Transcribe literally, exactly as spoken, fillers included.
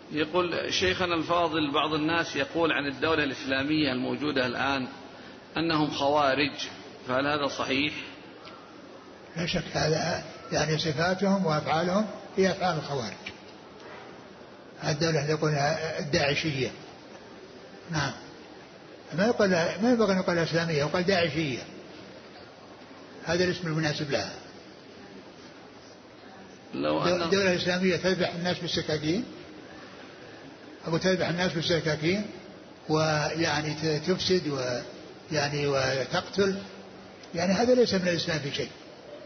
يقول شيخنا الفاضل، بعض الناس يقول عن الدولة الإسلامية الموجودة الآن أنهم خوارج، فهل هذا صحيح؟ لا شك هذا، يعني صفاتهم وأفعالهم هي أفعال الخوارج. الدولة يقول الداعشية، نعم، ما يقول ما يبغى نقول إسلامية، يقول داعشية، هذا الاسم المناسب لها. لو أن الدولة الإسلامية تذبح الناس بالسكاكين أو تذبح الناس بالسكاكين ويعني تفسد ويعني وتقتل، يعني هذا ليس من الإسلام في شيء.